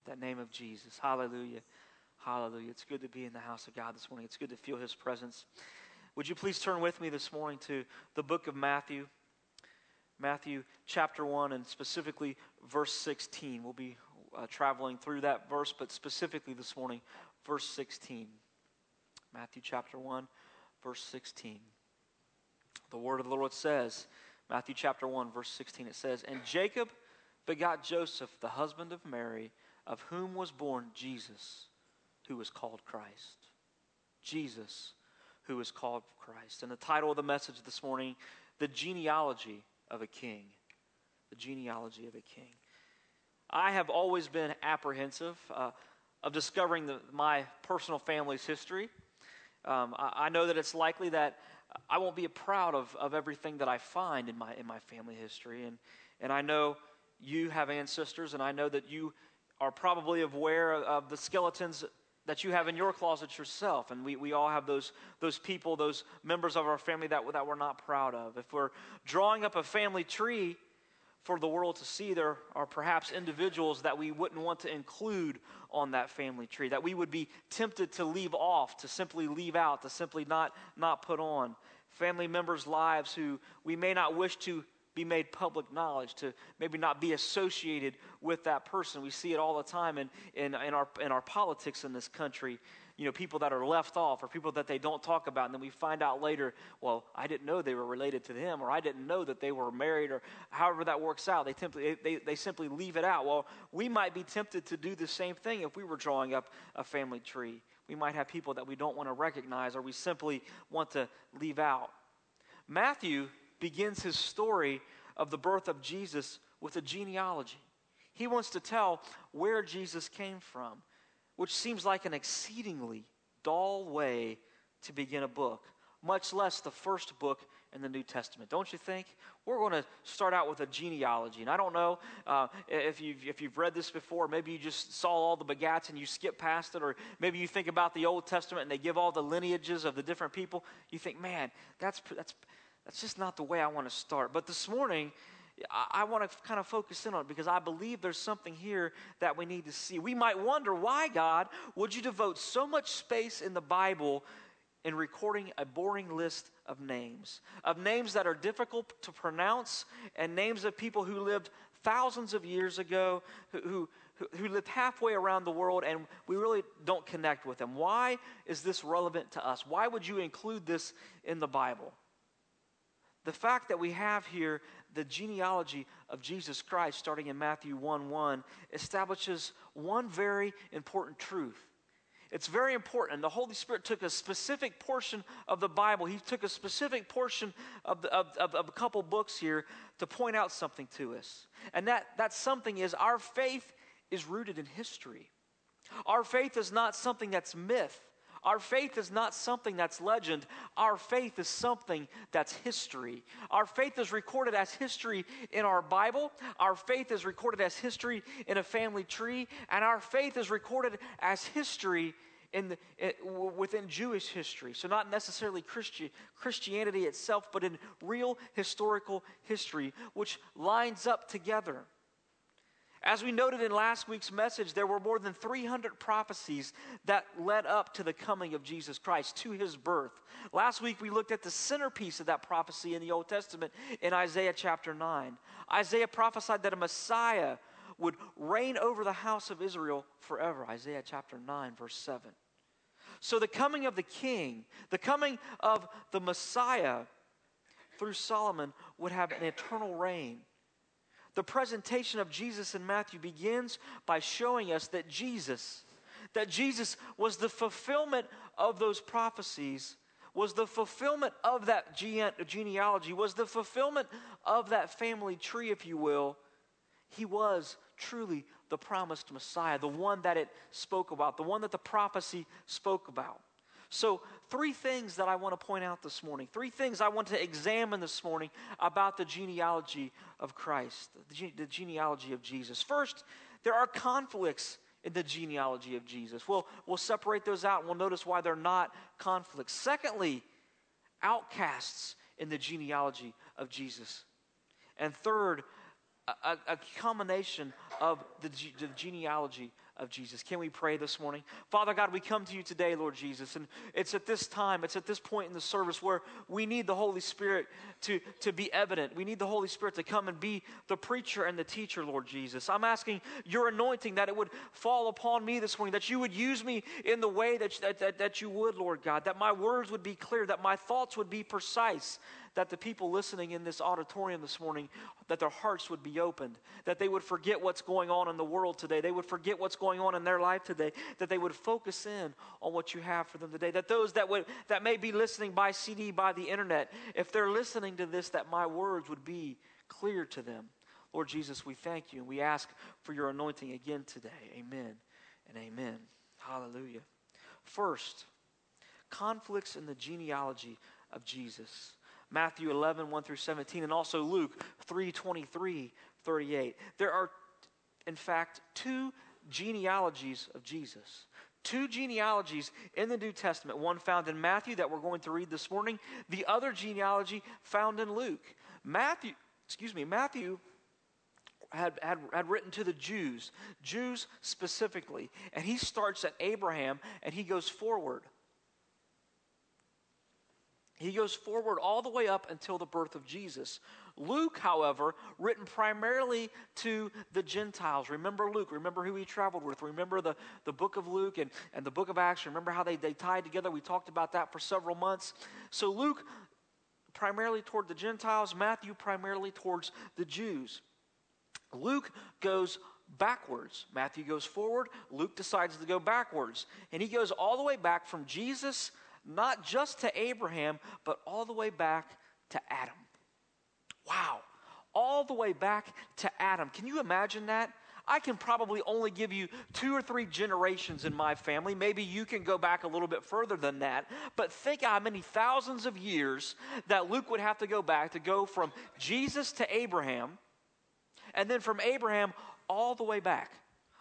That name of Jesus. Hallelujah. Hallelujah. It's good to be in the house of God this morning. It's good to feel His presence. Would you please turn with me this morning to the book of Matthew? Matthew chapter 1 and specifically verse 16. We'll be traveling through that verse, but specifically this morning, verse 16. Matthew chapter 1, verse 16. The word of the Lord says, Matthew chapter 1, verse 16, it says, "And Jacob begot Joseph, the husband of Mary, of whom was born Jesus, who was called Christ." Jesus, who is called Christ. And the title of the message this morning, The Genealogy of a King. The genealogy of a king. I have always been apprehensive of discovering my personal family's history. I know that it's likely that I won't be proud of everything that I find in my family history. And I know you have ancestors, and I know that you are probably aware of the skeletons that you have in your closet yourself. And we all have those people, those members of our family that we're not proud of. If we're drawing up a family tree for the world to see, there are perhaps individuals that we wouldn't want to include on that family tree, that we would be tempted to leave off, to simply leave out, to simply not put on. Family members' lives who we may not wish to be made public knowledge, to maybe not be associated with that person. We see it all the time in our politics in this country. You know, people that are left off, or people that they don't talk about, and then we find out later, well, I didn't know they were related to them, or I didn't know that they were married, or however that works out. They simply leave it out. Well, we might be tempted to do the same thing if we were drawing up a family tree. We might have people that we don't want to recognize, or we simply want to leave out. Matthew begins his story of the birth of Jesus with a genealogy. He wants to tell where Jesus came from, which seems like an exceedingly dull way to begin a book, much less the first book in the New Testament. Don't you think? We're going to start out with a genealogy. And I don't know if you've read this before. Maybe you just saw all the begats and you skip past it. Or maybe you think about the Old Testament and they give all the lineages of the different people. You think, man, that's just not the way I want to start. But this morning, I want to kind of focus in on it because I believe there's something here that we need to see. We might wonder, why, God, would you devote so much space in the Bible in recording a boring list of names that are difficult to pronounce, and names of people who lived thousands of years ago, who lived halfway around the world, and we really don't connect with them? Why is this relevant to us? Why would you include this in the Bible? The fact that we have here the genealogy of Jesus Christ starting in Matthew 1:1 establishes one very important truth. It's very important. And the Holy Spirit took a specific portion of the Bible. He took a specific portion of a couple books here to point out something to us. And that something is our faith is rooted in history. Our faith is not something that's myth. Our faith is not something that's legend. Our faith is something that's history. Our faith is recorded as history in our Bible. Our faith is recorded as history in a family tree. And our faith is recorded as history within Jewish history. So not necessarily Christianity itself, but in real historical history, which lines up together. As we noted in last week's message, there were more than 300 prophecies that led up to the coming of Jesus Christ, to his birth. Last week we looked at the centerpiece of that prophecy in the Old Testament in Isaiah chapter 9. Isaiah prophesied that a Messiah would reign over the house of Israel forever. Isaiah chapter 9, verse 7. So the coming of the king, the coming of the Messiah through Solomon would have an eternal reign. The presentation of Jesus in Matthew begins by showing us that Jesus was the fulfillment of those prophecies, was the fulfillment of that genealogy, was the fulfillment of that family tree, if you will. He was truly the promised Messiah, the one that it spoke about, the one that the prophecy spoke about. So 3 things that I want to point out this morning, 3 things I want to examine this morning about the genealogy of Christ, the genealogy of Jesus. First, there are conflicts in the genealogy of Jesus. We'll separate those out and we'll notice why they're not conflicts. Secondly, outcasts in the genealogy of Jesus. And third, a combination of the genealogy of Jesus. Can we pray this morning? Father God, we come to you today, Lord Jesus, and it's at this time, it's at this point in the service where we need the Holy Spirit to be evident. We need the Holy Spirit to come and be the preacher and the teacher, Lord Jesus. I'm asking your anointing that it would fall upon me this morning, that you would use me in the way that you would, Lord God, that my words would be clear, that my thoughts would be precise, that the people listening in this auditorium this morning, that their hearts would be opened, that they would forget what's going on in the world today. They would forget what's going on in their life today, that they would focus in on what you have for them today, that those that may be listening by CD, by the internet, if they're listening to this, that my words would be clear to them. Lord Jesus, we thank you and we ask for your anointing again today. Amen and amen. Hallelujah. First, conflicts in the genealogy of Jesus. Matthew 11, 1 through 17, and also Luke 3, 23, 38. There are, in fact, two genealogies of Jesus. Two genealogies in the New Testament. One found in Matthew that we're going to read this morning. The other genealogy found in Luke. Matthew had written to the Jews specifically, and he starts at Abraham and he goes forward. He goes forward all the way up until the birth of Jesus. Luke, however, written primarily to the Gentiles. Remember Luke. Remember who he traveled with. Remember the book of Luke and the book of Acts. Remember how they tied together. We talked about that for several months. So Luke primarily toward the Gentiles. Matthew primarily towards the Jews. Luke goes backwards. Matthew goes forward. Luke decides to go backwards. And he goes all the way back from Jesus, not just to Abraham, but all the way back to Adam. Wow. All the way back to Adam. Can you imagine that? I can probably only give you 2 or 3 generations in my family. Maybe you can go back a little bit further than that. But think how many thousands of years that Luke would have to go back to go from Jesus to Abraham, and then from Abraham all the way back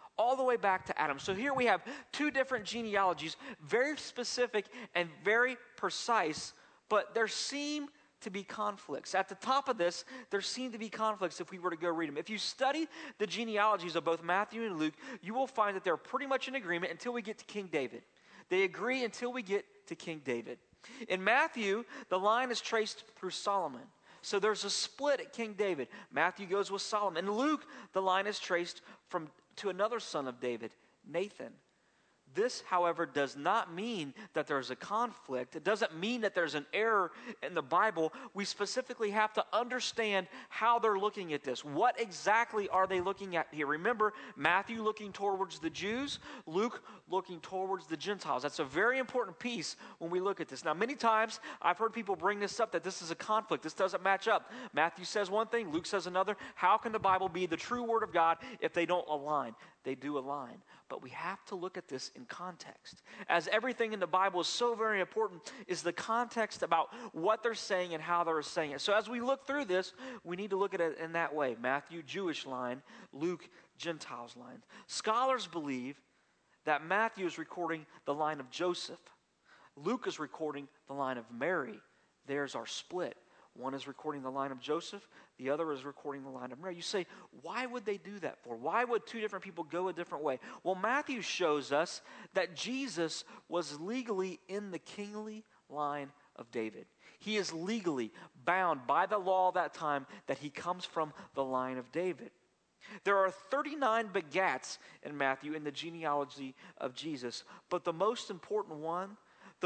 to Adam. So here we have 2 different genealogies, very specific and very precise, but there seem to be conflicts. At the top of this, there seem to be conflicts if we were to go read them. If you study the genealogies of both Matthew and Luke, you will find that they're pretty much in agreement until we get to King David. They agree until we get to King David. In Matthew, the line is traced through Solomon. So there's a split at King David. Matthew goes with Solomon. In Luke, the line is traced to another son of David, Nathan. This, however, does not mean that there's a conflict. It doesn't mean that there's an error in the Bible. We specifically have to understand how they're looking at this. What exactly are they looking at here? Remember, Matthew looking towards the Jews, Luke looking towards the Gentiles. That's a very important piece when we look at this. Now, many times I've heard people bring this up, that this is a conflict. This doesn't match up. Matthew says one thing, Luke says another. How can the Bible be the true word of God if they don't align? They do align. But we have to look at this in context. As everything in the Bible is so very important, is the context about what they're saying and how they're saying it. So as we look through this, we need to look at it in that way. Matthew, Jewish line. Luke, Gentiles line. Scholars believe that Matthew is recording the line of Joseph. Luke is recording the line of Mary. There's our split. One is recording the line of Joseph. The other is recording the line of Mary. You say, why would they do that for? Why would 2 different people go a different way? Well, Matthew shows us that Jesus was legally in the kingly line of David. He is legally bound by the law of that time that he comes from the line of David. There are 39 begats in Matthew in the genealogy of Jesus, but the most important one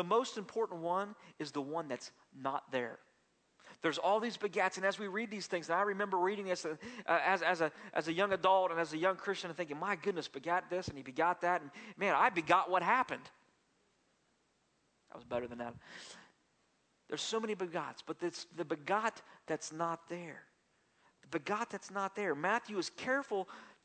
is the one that's not there. There's all these begats, and as we read these things, and I remember reading this as a young adult and as a young Christian and thinking, my goodness, begat this and he begot that, and man, I begot what happened. That was better than that. There's so many begats, but it's the begot that's not there. The begot that's not there. Matthew is careful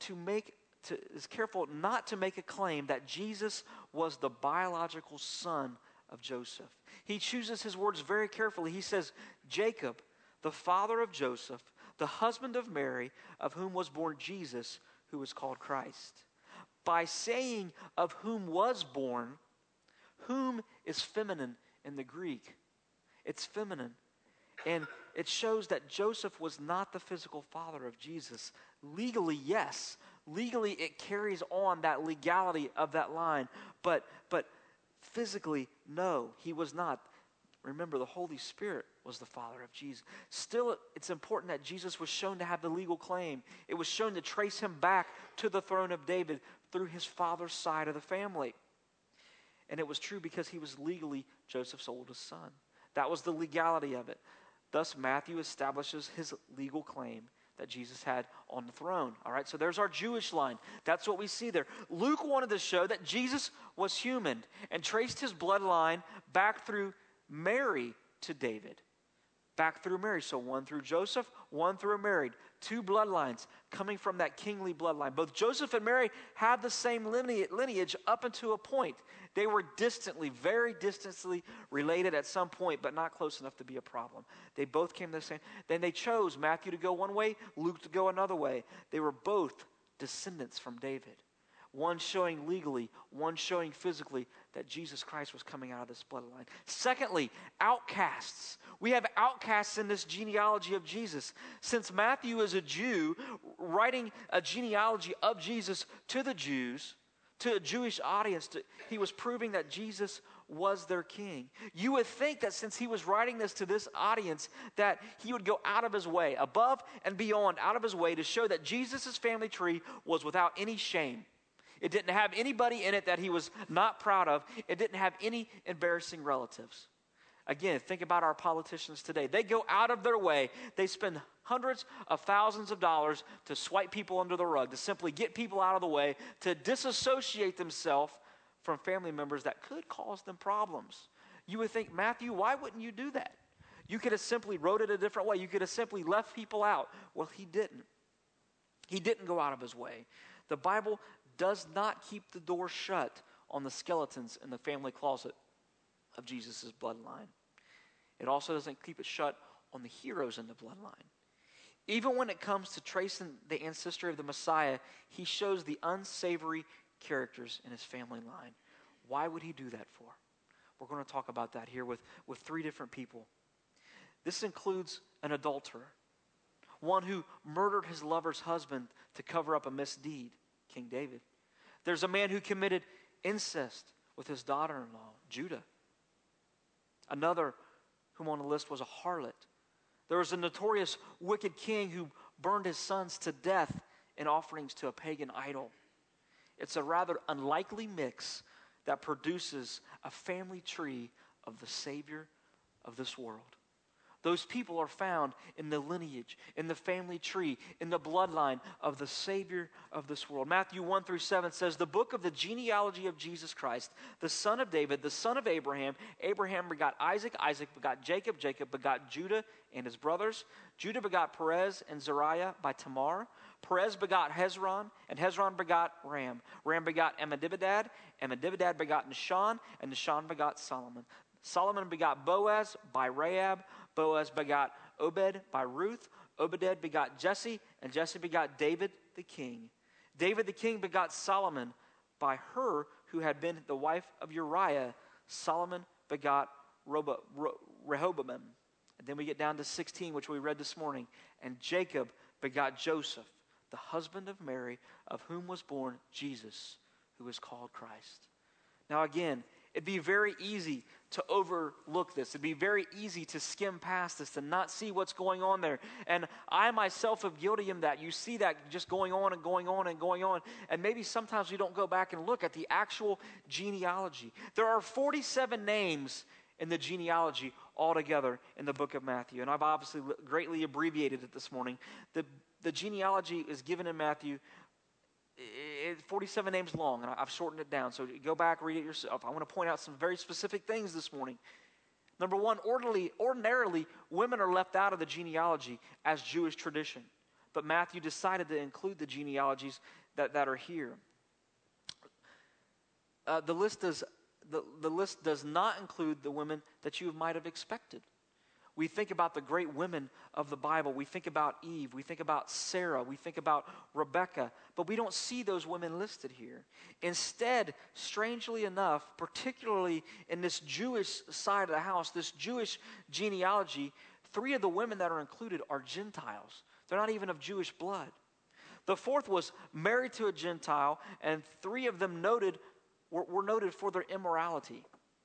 not to make a claim that Jesus was the biological son of Joseph. He chooses his words very carefully. He says, Jacob, the father of Joseph, the husband of Mary, of whom was born Jesus, who is called Christ. By saying of whom was born, whom is feminine in the Greek. It's feminine. And it shows that Joseph was not the physical father of Jesus. Legally, yes, Legally, it carries on that legality of that line. But physically, no, he was not. Remember, the Holy Spirit was the Father of Jesus. Still, it's important that Jesus was shown to have the legal claim. It was shown to trace him back to the throne of David through his father's side of the family. And it was true because he was legally Joseph's oldest son. That was the legality of it. Thus, Matthew establishes his legal claim that Jesus had on the throne. All right, so there's our Jewish line. That's what we see there. Luke wanted to show that Jesus was human and traced his bloodline back through Mary to David. Back through Mary. So one through Joseph, one through Mary. Two bloodlines coming from that kingly bloodline. Both Joseph and Mary had the same lineage up until a point. They were very distantly related at some point, but not close enough to be a problem. They both came the same. Then they chose Matthew to go one way, Luke to go another way. They were both descendants from David. One showing legally, one showing physically that Jesus Christ was coming out of this bloodline. Secondly, outcasts. We have outcasts in this genealogy of Jesus. Since Matthew is a Jew, writing a genealogy of Jesus to the Jews, to a Jewish audience, he was proving that Jesus was their king. You would think that since he was writing this to this audience, that he would go out of his way, above and beyond, out of his way to show that Jesus' family tree was without any shame. It didn't have anybody in it that he was not proud of. It didn't have any embarrassing relatives. Again, think about our politicians today. They go out of their way. They spend hundreds of thousands of dollars to swipe people under the rug, to simply get people out of the way, to disassociate themselves from family members that could cause them problems. You would think, Matthew, why wouldn't you do that? You could have simply wrote it a different way. You could have simply left people out. Well, he didn't. He didn't go out of his way. The Bible does not keep the door shut on the skeletons in the family closet of Jesus' bloodline. It also doesn't keep it shut on the heroes in the bloodline. Even when it comes to tracing the ancestry of the Messiah, he shows the unsavory characters in his family line. Why would he do that for? We're going to talk about that here with three different people. This includes an adulterer, one who murdered his lover's husband to cover up a misdeed, King David. There's a man who committed incest with his daughter-in-law, Judah. Another whom on the list was a harlot. There was a notorious wicked king who burned his sons to death in offerings to a pagan idol. It's a rather unlikely mix that produces a family tree of the Savior of this world. Those people are found in the lineage, in the family tree, in the bloodline of the Savior of this world. Matthew 1-7 says, the book of the genealogy of Jesus Christ, the son of David, the son of Abraham. Abraham begot Isaac, Isaac begot Jacob, Jacob begot Judah and his brothers. Judah begot Perez and Zariah by Tamar. Perez begot Hezron, and Hezron begot Ram. Ram begot Amminadab, Amminadab begot Nahshon, and Nahshon begot Solomon. Solomon begot Boaz by Rahab. Boaz begot Obed by Ruth. Obed begot Jesse, and Jesse begot David the king. David the king begot Solomon by her who had been the wife of Uriah. Solomon begot Rehoboam. And then we get down to 16, which we read this morning. And Jacob begot Joseph, the husband of Mary, of whom was born Jesus, who is called Christ. Now again, it'd be very easy to overlook this. It'd be very easy to skim past this, to not see what's going on there. And I myself am guilty in that. You see that just going on and going on and going on. And maybe sometimes we don't go back and look at the actual genealogy. There are 47 names in the genealogy altogether in the book of Matthew. And I've obviously greatly abbreviated it this morning. The genealogy is given in Matthew. It's 47 names long, and I've shortened it down. So go back, read it yourself. I want to point out some very specific things this morning. Number one, ordinarily, women are left out of the genealogy as Jewish tradition. But Matthew decided to include the genealogies that are here. The list does not include the women that you might have expected. We think about the great women of the Bible. We think about Eve. We think about Sarah. We think about Rebecca. But we don't see those women listed here. Instead, strangely enough, particularly in this Jewish side of the house, this Jewish genealogy, 3 of the women that are included are Gentiles. They're not even of Jewish blood. The fourth was married to a Gentile, and 3 of them were noted for their immorality.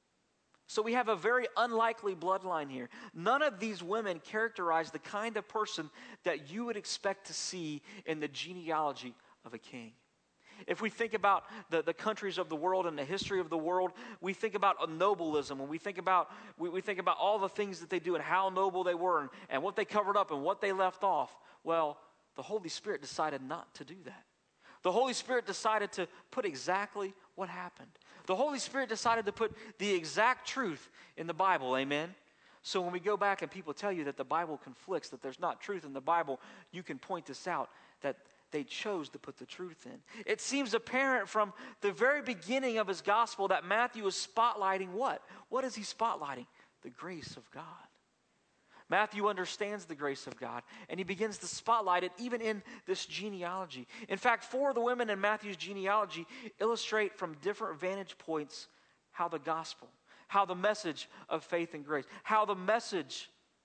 So we have a very unlikely bloodline here. None of these women characterize the kind of person that you would expect to see in the genealogy of a king. If we think about the countries of the world and the history of the world, we think about noblism, and we think about all the things that they do and how noble they were and what they covered up and what they left off. Well, the Holy Spirit decided not to do that. The Holy Spirit decided to put exactly what happened. The Holy Spirit decided to put the exact truth in the Bible, amen? So when we go back and people tell you that the Bible conflicts, that there's not truth in the Bible, you can point this out, that they chose to put the truth in. It seems apparent from the very beginning of his gospel that Matthew is spotlighting what? What is he spotlighting? The grace of God. Matthew understands the grace of God, and he begins to spotlight it even in this genealogy. In fact, 4 of the women in Matthew's genealogy illustrate from different vantage points how the gospel, how the message of faith and grace, how the message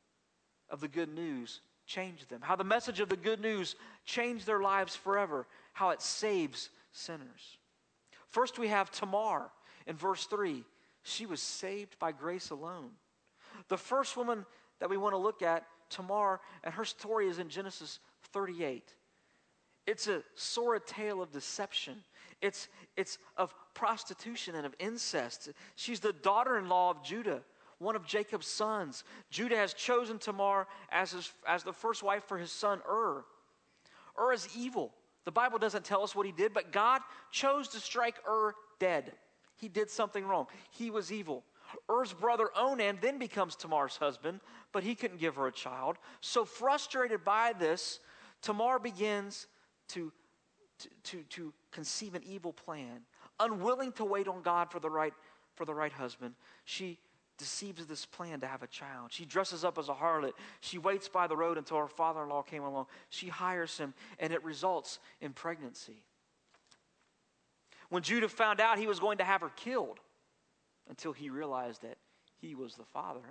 of the good news changed them, how the message of the good news changed their lives forever, how it saves sinners. First, we have Tamar in verse 3. She was saved by grace alone. The first woman that we want to look at, Tamar, and her story is in Genesis 38. It's a sordid tale of deception. It's of prostitution and of incest. She's the daughter-in-law of Judah, one of Jacob's sons. Judah has chosen Tamar as the first wife for his son Ur. Ur is evil. The Bible doesn't tell us what he did, but God chose to strike Ur dead. He did something wrong. He was evil. Ur's brother Onan then becomes Tamar's husband, but he couldn't give her a child. So frustrated by this, Tamar begins to conceive an evil plan. Unwilling to wait on God for the right husband, she deceives this plan to have a child. She dresses up as a harlot. She waits by the road until her father-in-law came along. She hires him, and it results in pregnancy. When Judah found out he was going to have her killed, until he realized that he was the father.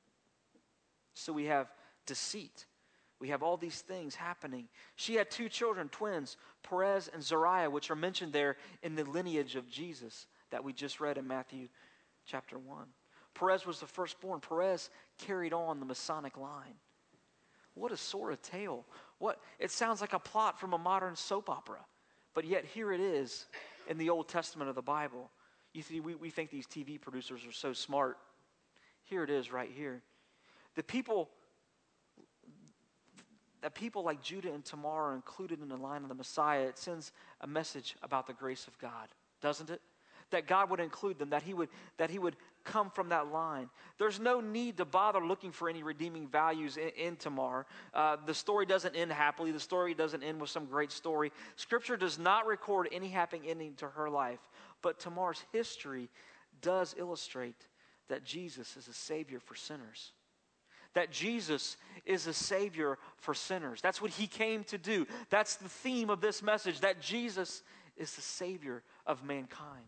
So we have deceit. We have all these things happening. She had 2 children, twins, Perez and Zariah, which are mentioned there in the lineage of Jesus that we just read in Matthew chapter 1. Perez was the firstborn. Perez carried on the Masonic line. What a sordid tale. It sounds like a plot from a modern soap opera. But yet here it is in the Old Testament of the Bible. You see, we think these TV producers are so smart. Here it is right here. That people like Judah and Tamar are included in the line of the Messiah. It sends a message about the grace of God, doesn't it? That God would include them, that he would come from that line. There's no need to bother looking for any redeeming values in Tamar. The story doesn't end happily. The story doesn't end with some great story. Scripture does not record any happy ending to her life. But Tamar's history does illustrate that Jesus is a Savior for sinners. That Jesus is a Savior for sinners. That's what he came to do. That's the theme of this message, that Jesus is the Savior of mankind.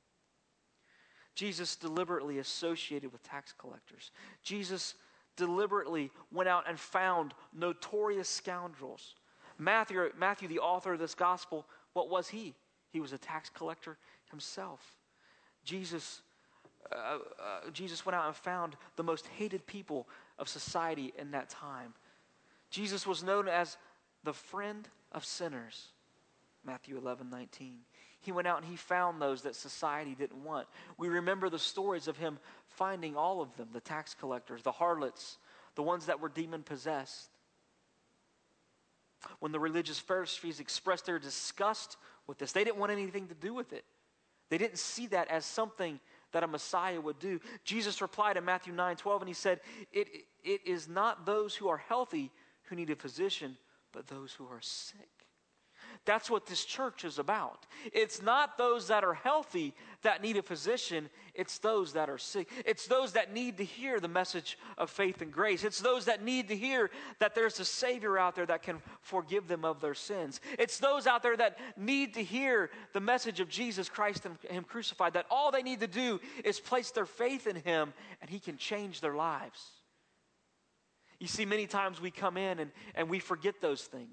Jesus deliberately associated with tax collectors. Jesus deliberately went out and found notorious scoundrels. Matthew, the author of this gospel, what was he? He was a tax collector himself. Jesus went out and found the most hated people of society in that time. Jesus was known as the friend of sinners, Matthew 11:19. He went out and he found those that society didn't want. We remember the stories of him finding all of them, the tax collectors, the harlots, the ones that were demon-possessed. When the religious Pharisees expressed their disgust with this, they didn't want anything to do with it. They didn't see that as something that a Messiah would do. Jesus replied in Matthew 9:12, and he said, it is not those who are healthy who need a physician, but those who are sick. That's what this church is about. It's not those that are healthy that need a physician. It's those that are sick. It's those that need to hear the message of faith and grace. It's those that need to hear that there's a Savior out there that can forgive them of their sins. It's those out there that need to hear the message of Jesus Christ and Him crucified, that all they need to do is place their faith in Him and He can change their lives. You see, many times we come in and we forget those things.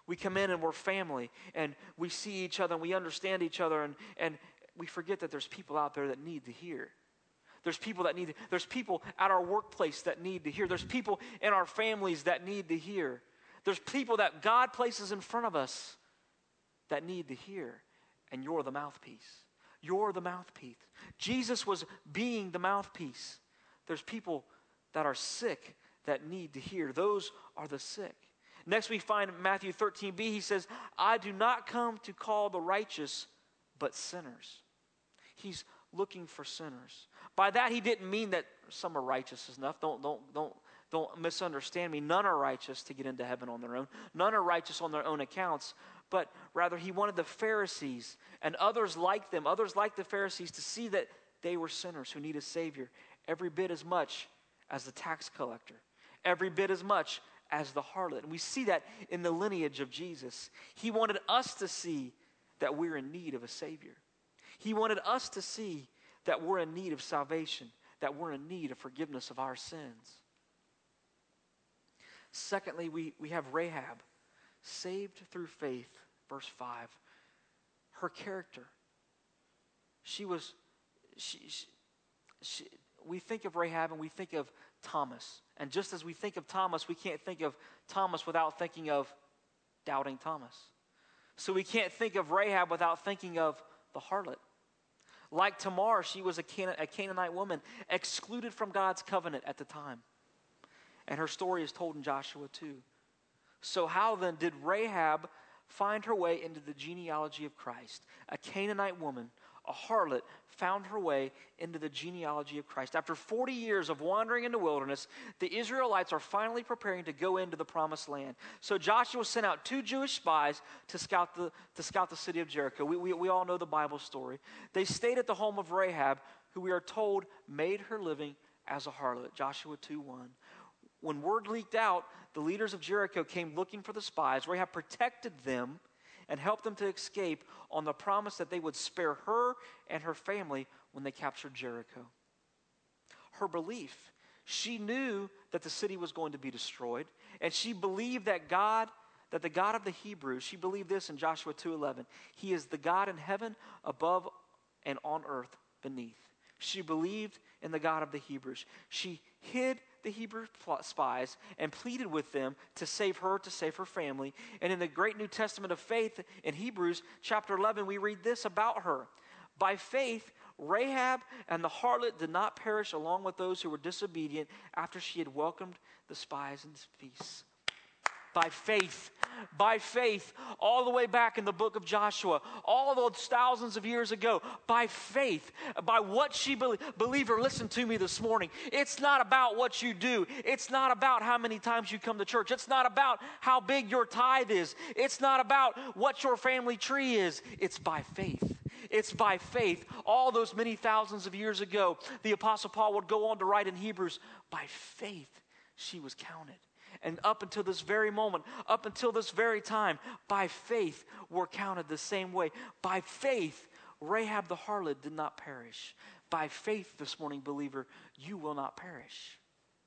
We come in and we're family, and we see each other, and we understand each other, and we forget that there's people out there that need to hear. There's people at our workplace that need to hear. There's people in our families that need to hear. There's people that God places in front of us that need to hear. And you're the mouthpiece. You're the mouthpiece. Jesus was being the mouthpiece. There's people that are sick that need to hear. Those are the sick. Next we find in Matthew 13b, he says, I do not come to call the righteous, but sinners. He's looking for sinners. By that he didn't mean that some are righteous enough. Don't misunderstand me. None are righteous to get into heaven on their own. None are righteous on their own accounts. But rather he wanted the Pharisees and others like them, others like the Pharisees, to see that they were sinners who need a Savior every bit as much as the tax collector, every bit as much as the harlot. And we see that in the lineage of Jesus. He wanted us to see that we're in need of a Savior. He wanted us to see that we're in need of salvation, that we're in need of forgiveness of our sins. Secondly, we have Rahab, saved through faith, verse 5. Her character. We think of Rahab and we think of Thomas. And just as we think of Thomas, we can't think of Thomas without thinking of doubting Thomas. So we can't think of Rahab without thinking of the harlot. Like Tamar, she was a Canaanite woman, excluded from God's covenant at the time. And her story is told in Joshua 2. So how then did Rahab find her way into the genealogy of Christ? A Canaanite woman, a harlot, found her way into the genealogy of Christ. After 40 years of wandering in the wilderness, the Israelites are finally preparing to go into the promised land. So Joshua sent out 2 Jewish spies to scout the city of Jericho. We all know the Bible story. They stayed at the home of Rahab, who we are told made her living as a harlot. Joshua 2:1. When word leaked out, the leaders of Jericho came looking for the spies. Rahab protected them and helped them to escape on the promise that they would spare her and her family when they captured Jericho. Her belief, she knew that the city was going to be destroyed, and she believed that the God of the Hebrews, she believed this in Joshua 2:11, He is the God in heaven above and on earth beneath. She believed in the God of the Hebrews. She hid the Hebrew spies and pleaded with them to save her, to save her family. And in the great New Testament of faith in Hebrews chapter 11, we read this about her. By faith, Rahab and the harlot did not perish along with those who were disobedient after she had welcomed the spies into peace. By faith, all the way back in the book of Joshua, all those thousands of years ago, by faith, by what she believed. Believer, listen to me this morning. It's not about what you do. It's not about how many times you come to church. It's not about how big your tithe is. It's not about what your family tree is. It's by faith. It's by faith. All those many thousands of years ago, the Apostle Paul would go on to write in Hebrews, by faith she was counted. And up until this very moment, up until this very time, by faith we're counted the same way. By faith, Rahab the harlot did not perish. By faith this morning, believer, you will not perish.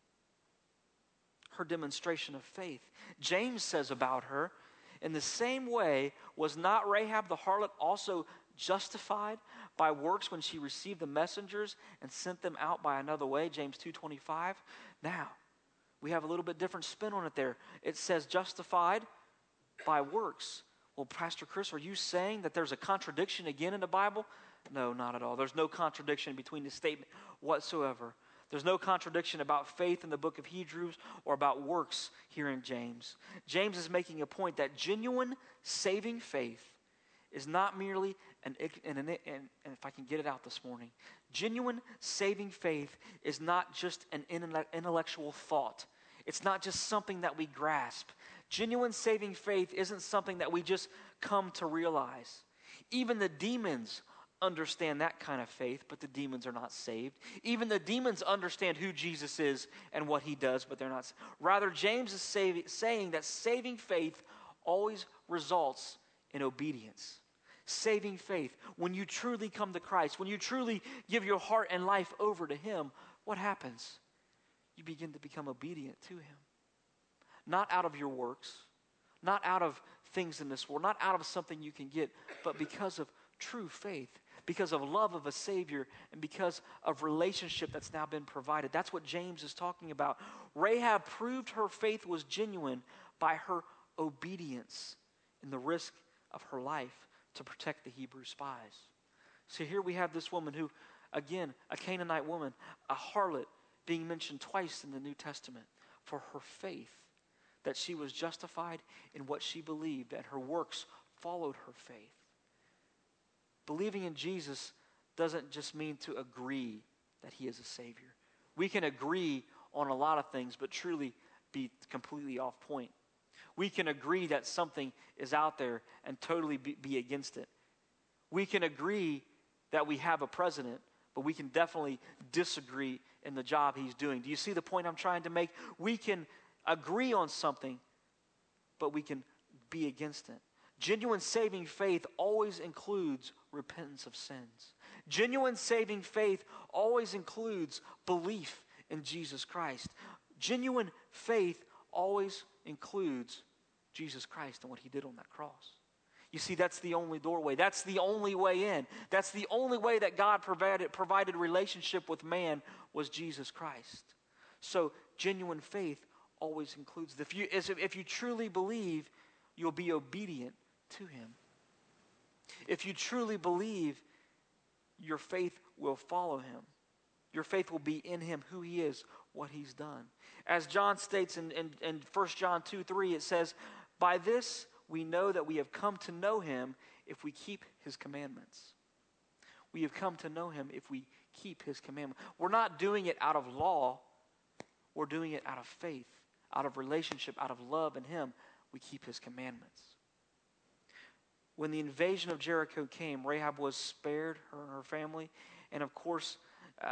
Her demonstration of faith. James says about her, in the same way, was not Rahab the harlot also justified by works when she received the messengers and sent them out by another way? James 2:25. Now, we have a little bit different spin on it there. It says justified by works. Well, Pastor Chris, are you saying that there's a contradiction again in the Bible? No, not at all. There's no contradiction between the statement whatsoever. There's no contradiction about faith in the book of Hebrews or about works here in James. James is making a point that genuine saving faith is not merely and if I can get it out this morning, genuine saving faith is not just an intellectual thought. It's not just something that we grasp. Genuine saving faith isn't something that we just come to realize. Even the demons understand that kind of faith, but the demons are not saved. Even the demons understand who Jesus is and what he does, but they're not. Rather, James is saying that saving faith always results in obedience. Saving faith, when you truly come to Christ, when you truly give your heart and life over to him, what happens? You begin to become obedient to him. Not out of your works, not out of things in this world, not out of something you can get, but because of true faith, because of love of a Savior, and because of relationship that's now been provided. That's what James is talking about. Rahab proved her faith was genuine by her obedience in the risk of her life to protect the Hebrew spies. So here we have this woman who, again, a Canaanite woman, a harlot, being mentioned twice in the New Testament for her faith, that she was justified in what she believed, and her works followed her faith. Believing in Jesus doesn't just mean to agree that he is a Savior. We can agree on a lot of things, but truly be completely off point. We can agree that something is out there and totally be against it. We can agree that we have a president, but we can definitely disagree in the job he's doing. Do you see the point I'm trying to make? We can agree on something, but we can be against it. Genuine saving faith always includes repentance of sins. Genuine saving faith always includes belief in Jesus Christ. Genuine faith always includes Jesus Christ and what he did on that cross. You see, that's the only doorway. That's the only way in. That's the only way that God provided relationship with man was Jesus Christ. So genuine faith always includes. If you truly believe, you'll be obedient to him. If you truly believe, your faith will follow him. Your faith will be in him, who he is, what he's done. As John states in 1 John 2:3, it says, "By this we know that we have come to know him if we keep his commandments." We have come to know him if we keep his commandments. We're not doing it out of law. We're doing it out of faith, out of relationship, out of love in him. We keep his commandments. When the invasion of Jericho came, Rahab was spared, her and her family, and of course,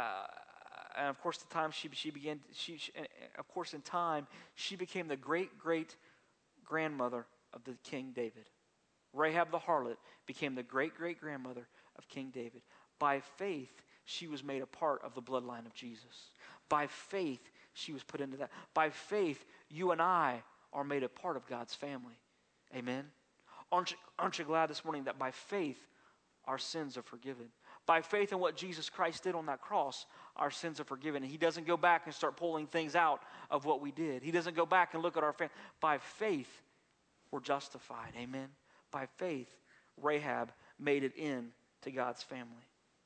in time, she became the great grandmother of the King David. Rahab the harlot became the great grandmother of King David. By faith, she was made a part of the bloodline of Jesus. By faith, she was put into that. By faith, you and I are made a part of God's family. Amen? Aren't you glad this morning that by faith, our sins are forgiven? By faith in what Jesus Christ did on that cross, our sins are forgiven. And he doesn't go back and start pulling things out of what we did. He doesn't go back and look at our family. By faith, we're justified. Amen? By faith, Rahab made it in to God's family.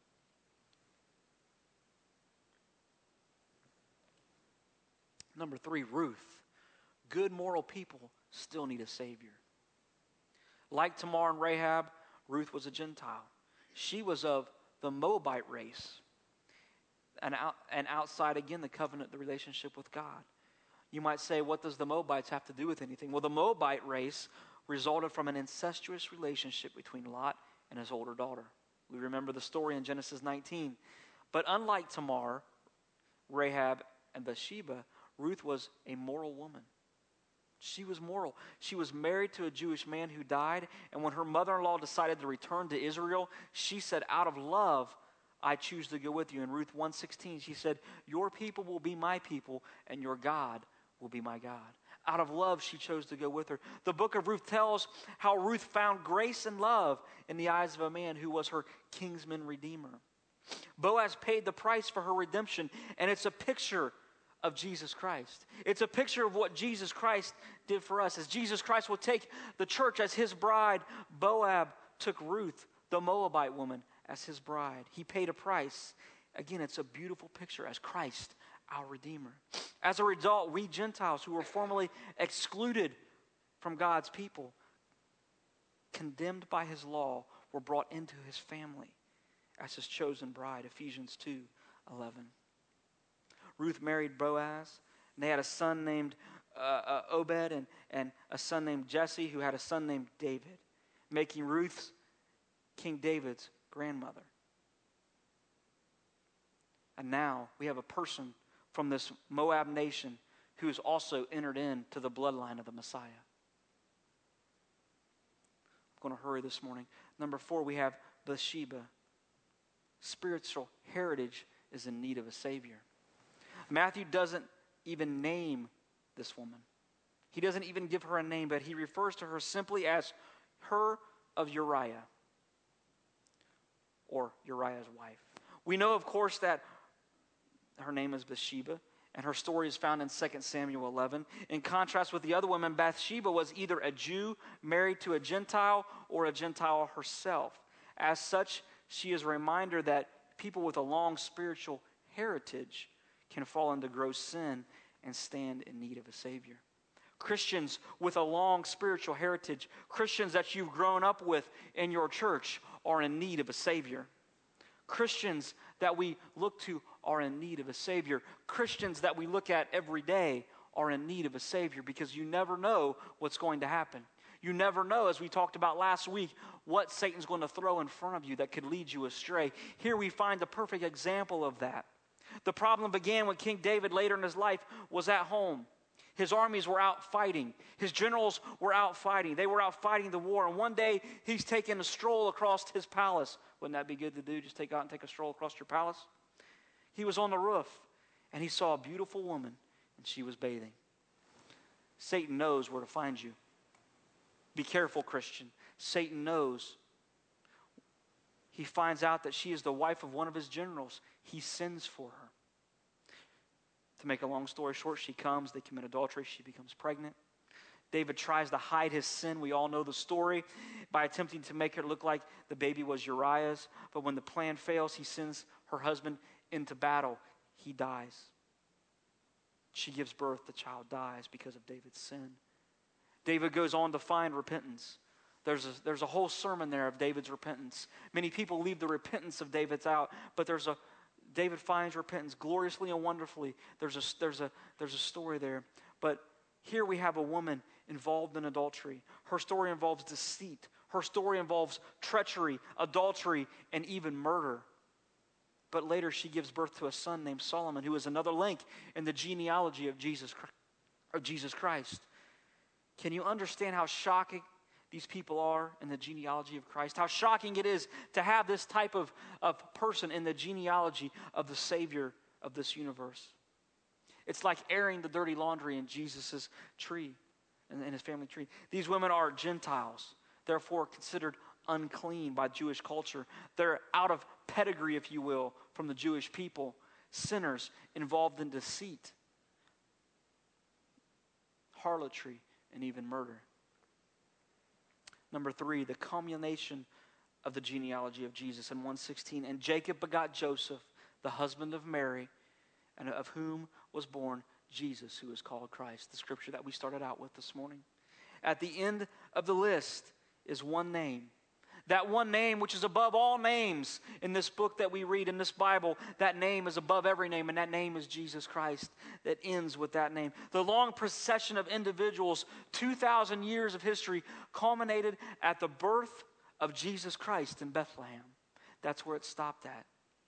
Number 3, Ruth. Good moral people still need a Savior. Like Tamar and Rahab, Ruth was a Gentile. She was of the Moabite race. And outside, again, the covenant, the relationship with God. You might say, what does the Moabites have to do with anything? Well, the Moabite race resulted from an incestuous relationship between Lot and his older daughter. We remember the story in Genesis 19. But unlike Tamar, Rahab, and Bathsheba, Ruth was a moral woman. She was moral. She was married to a Jewish man who died, and when her mother-in-law decided to return to Israel, she said, out of love, I choose to go with you. In Ruth 1:16, she said, your people will be my people, and your God will be my God. Out of love, she chose to go with her. The book of Ruth tells how Ruth found grace and love in the eyes of a man who was her kinsman redeemer. Boaz paid the price for her redemption, and it's a picture of Jesus Christ. It's a picture of what Jesus Christ did for us. As Jesus Christ will take the church as his bride, Boaz took Ruth, the Moabite woman, as his bride. He paid a price. Again, it's a beautiful picture as Christ, our Redeemer. As a result, we Gentiles who were formerly excluded from God's people, condemned by his law, were brought into his family as his chosen bride, Ephesians 2:11. Ruth married Boaz, and they had a son named Obed and a son named Jesse, who had a son named David, making Ruth King David's grandmother. And now we have a person from this Moab nation who has also entered into the bloodline of the Messiah. I'm going to hurry this morning. Number 4, we have Bathsheba. Spiritual heritage is in need of a Savior. Matthew doesn't even name this woman. He doesn't even give her a name, but he refers to her simply as her of Uriah, or Uriah's wife. We know, of course, that her name is Bathsheba, and her story is found in 2 Samuel 11. In contrast with the other women, Bathsheba was either a Jew married to a Gentile or a Gentile herself. As such, she is a reminder that people with a long spiritual heritage can fall into gross sin and stand in need of a Savior. Christians with a long spiritual heritage, Christians that you've grown up with in your church, are in need of a Savior. Christians that we look to are in need of a Savior. Christians that we look at every day are in need of a Savior, because you never know what's going to happen. You never know, as we talked about last week, what Satan's going to throw in front of you that could lead you astray. Here we find the perfect example of that. The problem began when King David later in his life was at home. His armies were out fighting. His generals were out fighting. They were out fighting the war. And one day, he's taking a stroll across his palace. Wouldn't that be good to do? Just take out and take a stroll across your palace? He was on the roof, and he saw a beautiful woman, and she was bathing. Satan knows where to find you. Be careful, Christian. Satan knows. He finds out that she is the wife of one of his generals. He sends for her. To make a long story short, she comes, they commit adultery, she becomes pregnant. David tries to hide his sin. We all know the story, by attempting to make it look like the baby was Uriah's. But when the plan fails, he sends her husband into battle. He dies. She gives birth, the child dies because of David's sin. David goes on to find repentance. There's a whole sermon there of David's repentance. Many people leave the repentance of David's out, but David finds repentance gloriously and wonderfully. There's a story there. But here we have a woman involved in adultery. Her story involves deceit. Her story involves treachery, adultery, and even murder. But later she gives birth to a son named Solomon, who is another link in the genealogy of Jesus Christ. Can you understand how shocking these people are in the genealogy of Christ? How shocking it is to have this type of person in the genealogy of the Savior of this universe. It's like airing the dirty laundry in Jesus' tree, in his family tree. These women are Gentiles, therefore considered unclean by Jewish culture. They're out of pedigree, if you will, from the Jewish people. Sinners involved in deceit, harlotry, and even murder. Number 3, the culmination of the genealogy of Jesus in 1:16. And Jacob begot Joseph, the husband of Mary, and of whom was born Jesus, who is called Christ. The scripture that we started out with this morning. At the end of the list is one name. That one name which is above all names in this book that we read in this Bible. That name is above every name, and that name is Jesus Christ. That ends with that name. The long procession of individuals, 2,000 years of history, culminated at the birth of Jesus Christ in Bethlehem. That's where it stopped at.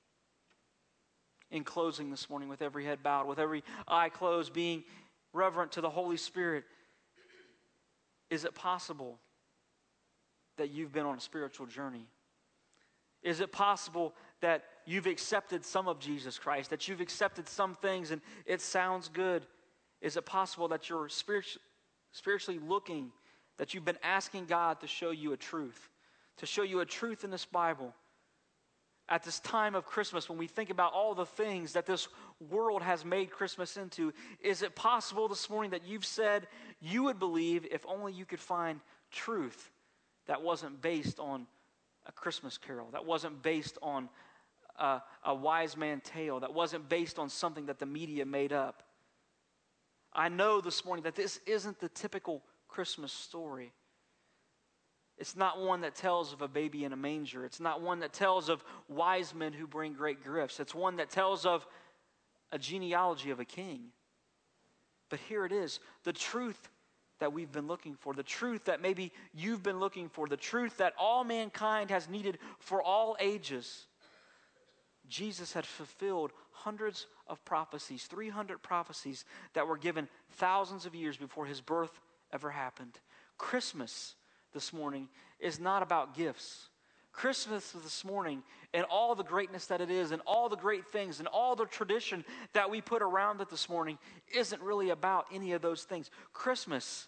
In closing this morning, with every head bowed, with every eye closed, being reverent to the Holy Spirit, is it possible that you've been on a spiritual journey? Is it possible that you've accepted some of Jesus Christ, that you've accepted some things and it sounds good? Is it possible that you're spiritually looking, that you've been asking God to show you a truth in this Bible? At this time of Christmas, when we think about all the things that this world has made Christmas into, is it possible this morning that you've said you would believe if only you could find truth that wasn't based on a Christmas carol, that wasn't based on a wise man tale, that wasn't based on something that the media made up? I know this morning that this isn't the typical Christmas story. It's not one that tells of a baby in a manger. It's not one that tells of wise men who bring great gifts. It's one that tells of a genealogy of a king. But here it is, the truth that we've been looking for, the truth that maybe you've been looking for, the truth that all mankind has needed for all ages. Jesus had fulfilled hundreds of prophecies, 300 prophecies that were given thousands of years before his birth ever happened. Christmas this morning is not about gifts. Christmas this morning and all the greatness that it is and all the great things and all the tradition that we put around it this morning isn't really about any of those things. Christmas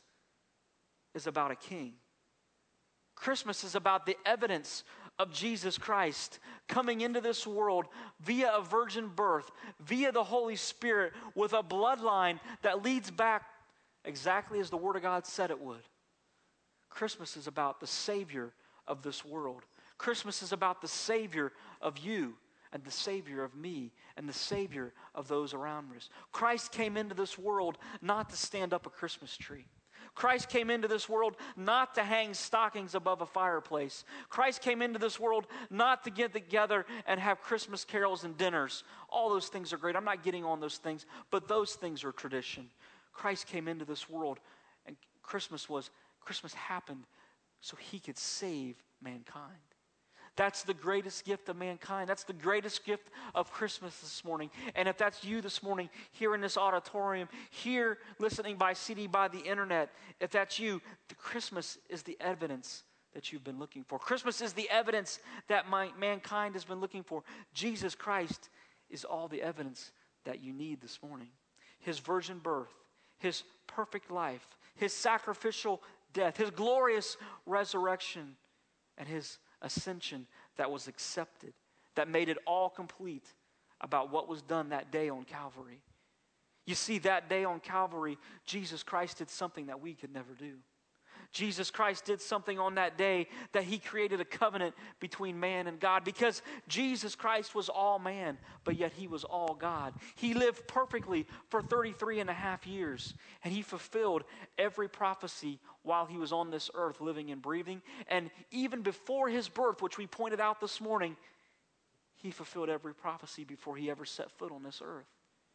is about a king. Christmas is about the evidence of Jesus Christ coming into this world via a virgin birth, via the Holy Spirit, with a bloodline that leads back exactly as the Word of God said it would. Christmas is about the Savior of this world. Christmas is about the Savior of you and the Savior of me and the Savior of those around us. Christ came into this world not to stand up a Christmas tree. Christ came into this world not to hang stockings above a fireplace. Christ came into this world not to get together and have Christmas carols and dinners. All those things are great. I'm not getting on those things, but those things are tradition. Christ came into this world, and Christmas happened so he could save mankind. That's the greatest gift of mankind. That's the greatest gift of Christmas this morning. And if that's you this morning, here in this auditorium, here listening by CD, by the internet, if that's you, Christmas is the evidence that you've been looking for. Christmas is the evidence that mankind has been looking for. Jesus Christ is all the evidence that you need this morning. His virgin birth, his perfect life, his sacrificial death, his glorious resurrection, and his ascension that was accepted, that made it all complete about what was done that day on Calvary. You see, that day on Calvary, Jesus Christ did something that we could never do. Jesus Christ did something on that day that he created a covenant between man and God, because Jesus Christ was all man, but yet he was all God. He lived perfectly for 33 and a half years, and he fulfilled every prophecy while he was on this earth living and breathing. And even before his birth, which we pointed out this morning, he fulfilled every prophecy before he ever set foot on this earth.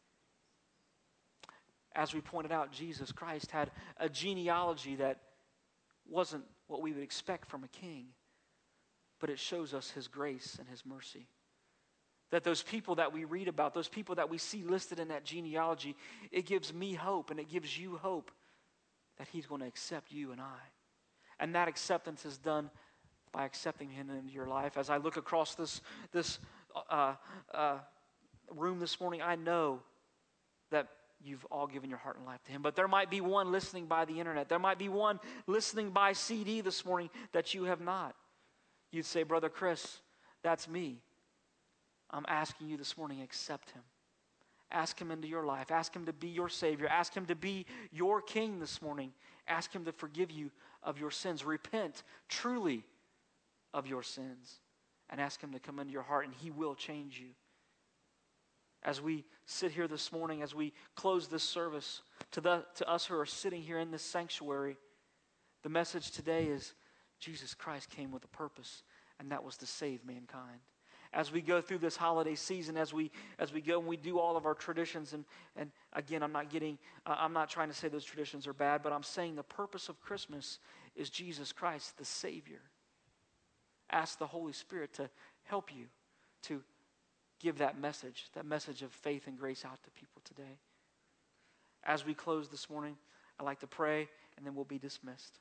As we pointed out, Jesus Christ had a genealogy that wasn't what we would expect from a king, but it shows us his grace and his mercy. That those people that we read about, those people that we see listed in that genealogy, it gives me hope and it gives you hope that he's going to accept you and I. And that acceptance is done by accepting him into your life. As I look across this room this morning, I know that you've all given your heart and life to him. But there might be one listening by the internet. There might be one listening by CD this morning that you have not. You'd say, Brother Chris, that's me. I'm asking you this morning, accept him. Ask him into your life. Ask him to be your Savior. Ask him to be your King this morning. Ask him to forgive you of your sins. Repent truly of your sins. And ask him to come into your heart, and he will change you. As we sit here this morning, as we close this service, to us who are sitting here in this sanctuary, the message today is Jesus Christ came with a purpose, and that was to save mankind. As we go through this holiday season, as we go and we do all of our traditions, and again, I'm not trying to say those traditions are bad, but I'm saying the purpose of Christmas is Jesus Christ, the Savior. Ask the Holy Spirit to help you to give that message of faith and grace out to people today. As we close this morning, I'd like to pray, and then we'll be dismissed.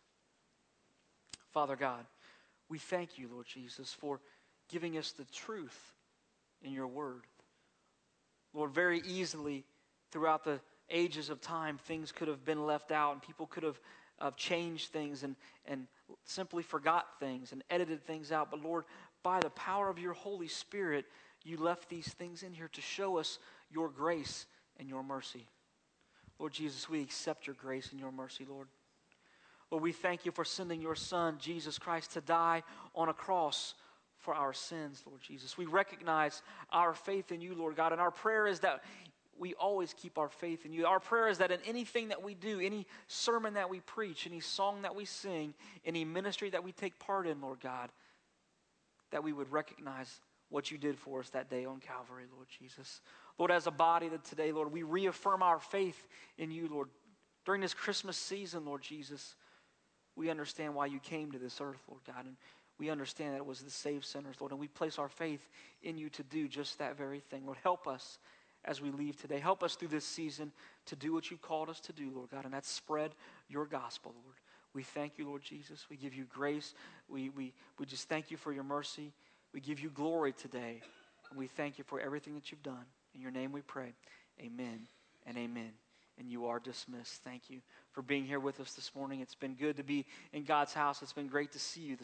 Father God, we thank you, Lord Jesus, for giving us the truth in your word. Lord, very easily throughout the ages of time, things could have been left out, and people could have changed things and simply forgot things and edited things out. But Lord, by the power of your Holy Spirit, you left these things in here to show us your grace and your mercy. Lord Jesus, we accept your grace and your mercy, Lord. Lord, we thank you for sending your Son, Jesus Christ, to die on a cross for our sins, Lord Jesus. We recognize our faith in you, Lord God, and our prayer is that we always keep our faith in you. Our prayer is that in anything that we do, any sermon that we preach, any song that we sing, any ministry that we take part in, Lord God, that we would recognize what you did for us that day on Calvary, Lord Jesus. Lord, as a body that today, Lord, we reaffirm our faith in you, Lord. During this Christmas season, Lord Jesus, we understand why you came to this earth, Lord God, and we understand that it was to save sinners, Lord, and we place our faith in you to do just that very thing. Lord, help us as we leave today. Help us through this season to do what you've called us to do, Lord God, and that's spread your gospel, Lord. We thank you, Lord Jesus. We give you grace. we just thank you for your mercy. We give you glory today. And we thank you for everything that you've done. In your name we pray. Amen and amen. And you are dismissed. Thank you for being here with us this morning. It's been good to be in God's house. It's been great to see you